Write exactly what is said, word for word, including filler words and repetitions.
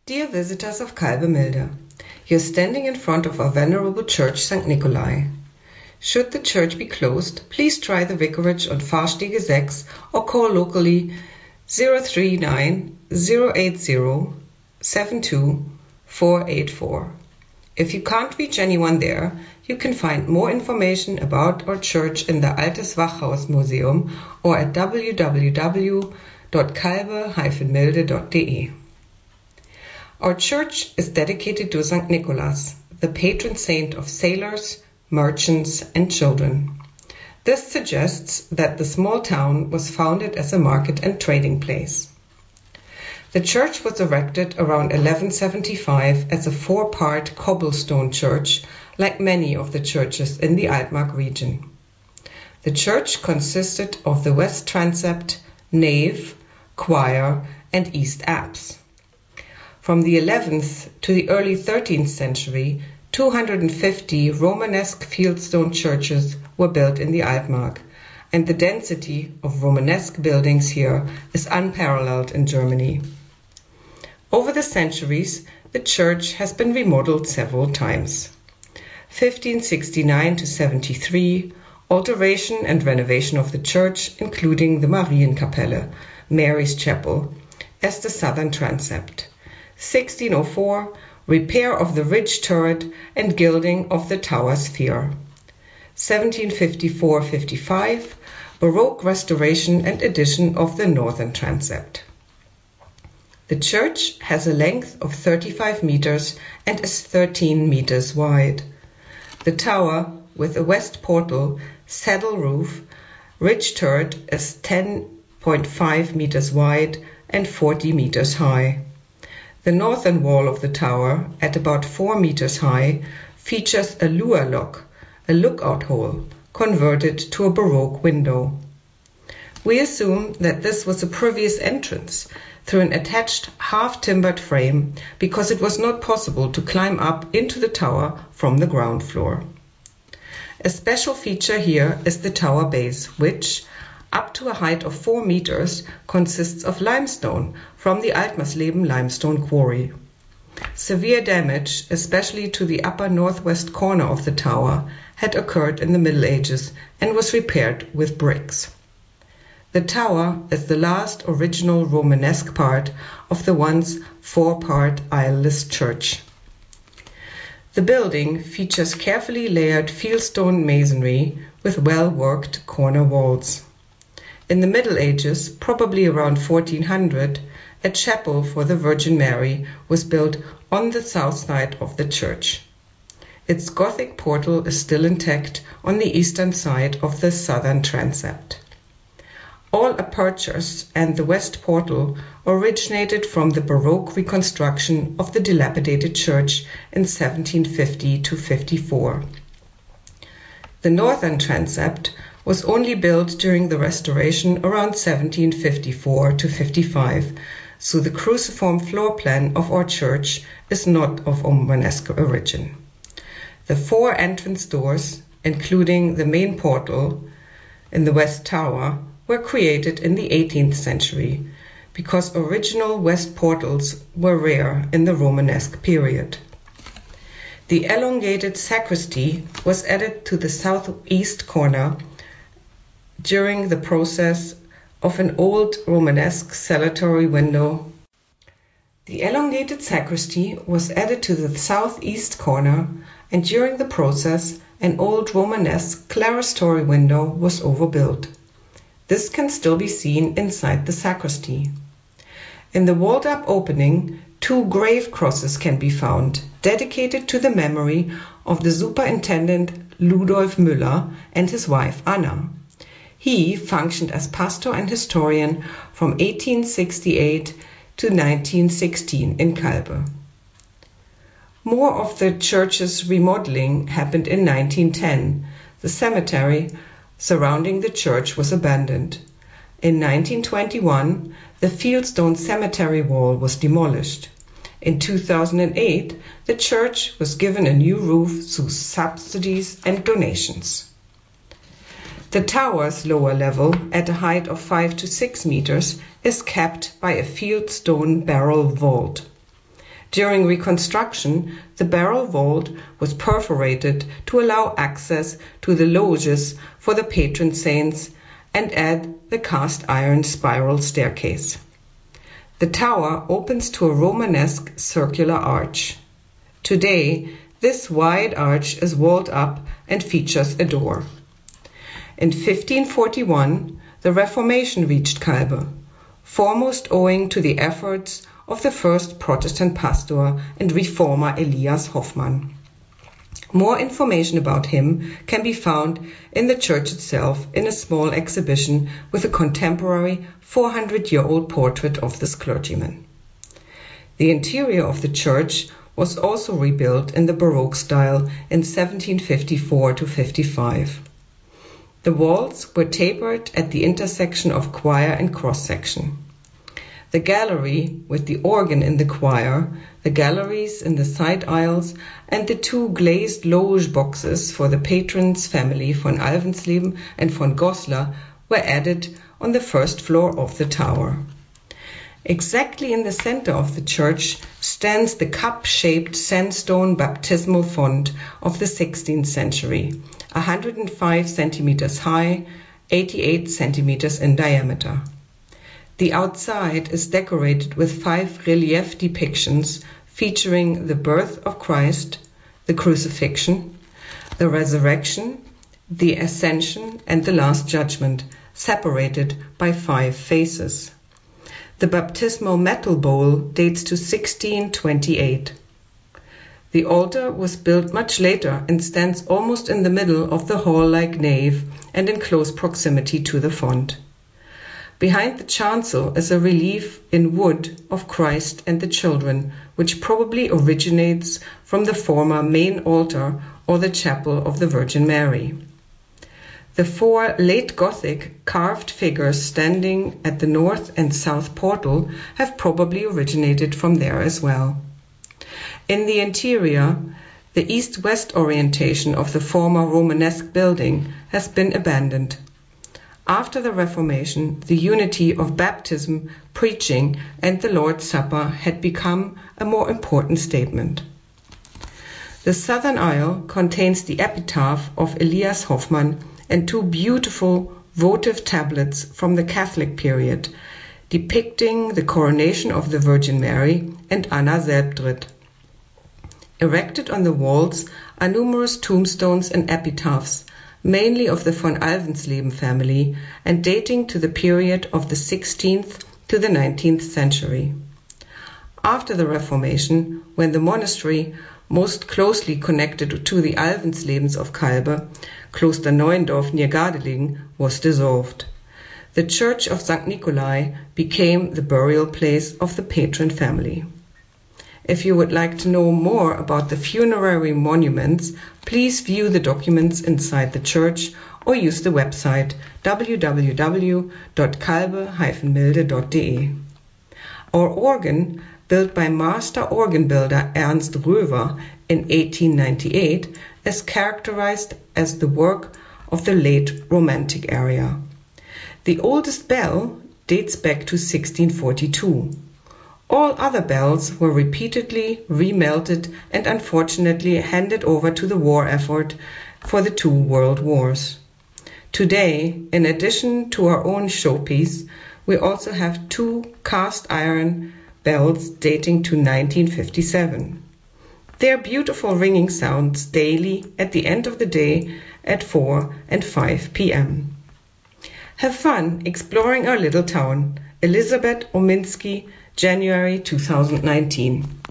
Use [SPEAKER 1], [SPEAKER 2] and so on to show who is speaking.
[SPEAKER 1] Dear visitors of Kalbemilde, you're standing in front of our venerable church, Sankt Nikolai. Should the church be closed, please try the vicarage on Fahrstiege six or call locally zero three nine zero eight zero seven two four eight four. If you can't reach anyone there, you can find more information about our church in the Altes Wachhaus Museum or at w w w dot kalbe dash milde dot de. Our church is dedicated to Sankt Nicholas, the patron saint of sailors, merchants, and children. This suggests that the small town was founded as a market and trading place. The church was erected around eleven seventy-five as a four-part cobblestone church, like many of the churches in the Altmark region. The church consisted of the west transept, nave, choir, and east apse. From the eleventh to the early thirteenth century, two hundred fifty Romanesque fieldstone churches were built in the Altmark, and the density of Romanesque buildings here is unparalleled in Germany. Over the centuries, the church has been remodeled several times. fifteen sixty-nine to seventy-three, alteration and renovation of the church, including the Marienkapelle, Mary's Chapel, as the southern transept. sixteen oh four, repair of the ridge turret and gilding of the tower sphere. seventeen fifty-four to fifty-five, Baroque restoration and addition of the northern transept. The church has a length of thirty-five meters and is thirteen meters wide. The tower, with a west portal, saddle roof, ridge turret is ten point five meters wide and forty meters high. The northern wall of the tower, at about four meters high, features a luer lock, a lookout hole, converted to a Baroque window. We assume that this was a previous entrance through an attached half-timbered frame because it was not possible to climb up into the tower from the ground floor. A special feature here is the tower base, which, up to a height of four meters, consists of limestone from the Altmarsleben limestone quarry. Severe damage, especially to the upper northwest corner of the tower, had occurred in the Middle Ages and was repaired with bricks. The tower is the last original Romanesque part of the once four-part aisleless church. The building features carefully layered fieldstone masonry with well-worked corner walls. In the Middle Ages, probably around fourteen hundred, a chapel for the Virgin Mary was built on the south side of the church. Its Gothic portal is still intact on the eastern side of the southern transept. All apertures and the west portal originated from the Baroque reconstruction of the dilapidated church in seventeen fifty to fifty-four. The northern transept was only built during the restoration around seventeen fifty-four to fifty-five, so the cruciform floor plan of our church is not of Romanesque origin. The four entrance doors, including the main portal in the west tower, were created in the eighteenth century, because original west portals were rare in the Romanesque period. The elongated sacristy was added to the southeast corner during the process of an old Romanesque cellatory window. The elongated sacristy was added to the southeast corner, and during the process, an old Romanesque clerestory window was overbuilt. This can still be seen inside the sacristy. In the walled-up opening, two grave crosses can be found, dedicated to the memory of the Superintendent Ludolf Müller and his wife Anna. He functioned as pastor and historian from eighteen sixty-eight to nineteen sixteen in Kalbe. More of the church's remodeling happened in nineteen ten. The cemetery surrounding the church was abandoned. In nineteen twenty-one, the Fieldstone cemetery wall was demolished. In two thousand eight, the church was given a new roof through subsidies and donations. The tower's lower level, at a height of five to six meters, is capped by a fieldstone barrel vault. During reconstruction, the barrel vault was perforated to allow access to the loges for the patron saints and add the cast iron spiral staircase. The tower opens to a Romanesque circular arch. Today, this wide arch is walled up and features a door. In fifteen forty-one, the Reformation reached Calbe, foremost owing to the efforts of the first Protestant pastor and reformer Elias Hoffmann. More information about him can be found in the church itself in a small exhibition with a contemporary four hundred year old portrait of this clergyman. The interior of the church was also rebuilt in the Baroque style in seventeen fifty-four to fifty-five. The walls were tapered at the intersection of choir and cross-section. The gallery, with the organ in the choir, the galleries in the side aisles, and the two glazed loge boxes for the patrons' family von Alvensleben and von Goslar, were added on the first floor of the tower. Exactly in the center of the church stands the cup-shaped sandstone baptismal font of the sixteenth century, one hundred five centimeters high, eighty-eight centimeters in diameter. The outside is decorated with five relief depictions featuring the birth of Christ, the crucifixion, the resurrection, the ascension, and the last judgment, separated by five faces. The baptismal metal bowl dates to sixteen twenty-eight. The altar was built much later and stands almost in the middle of the hall-like nave and in close proximity to the font. Behind the chancel is a relief in wood of Christ and the children, which probably originates from the former main altar or the chapel of the Virgin Mary. The four late Gothic carved figures standing at the north and south portal have probably originated from there as well. In the interior, the east-west orientation of the former Romanesque building has been abandoned. After the Reformation, the unity of baptism, preaching, and the Lord's Supper had become a more important statement. The southern aisle contains the epitaph of Elias Hoffmann and two beautiful votive tablets from the Catholic period, depicting the coronation of the Virgin Mary and Anna Selbdritt. Erected on the walls are numerous tombstones and epitaphs, mainly of the von Alvensleben family and dating to the period of the sixteenth to the nineteenth century. After the Reformation, when the monastery most closely connected to the Alvenslebens of Calbe, Kloster Neuendorf near Gardelegen, was dissolved. The Church of Sankt Nikolai became the burial place of the patron family. If you would like to know more about the funerary monuments, please view the documents inside the church or use the website w w w dot calbe dash milde dot de. Our organ, built by master organ builder Ernst Röver in eighteen ninety-eight, is characterized as the work of the late Romantic era. The oldest bell dates back to sixteen forty-two. All other bells were repeatedly remelted and unfortunately handed over to the war effort for the two world wars. Today, in addition to our own showpiece, we also have two cast iron bells dating to nineteen fifty-seven. They are beautiful ringing sounds daily at the end of the day at four and five p m Have fun exploring our little town. Elisabeth Ominski, January two thousand nineteen.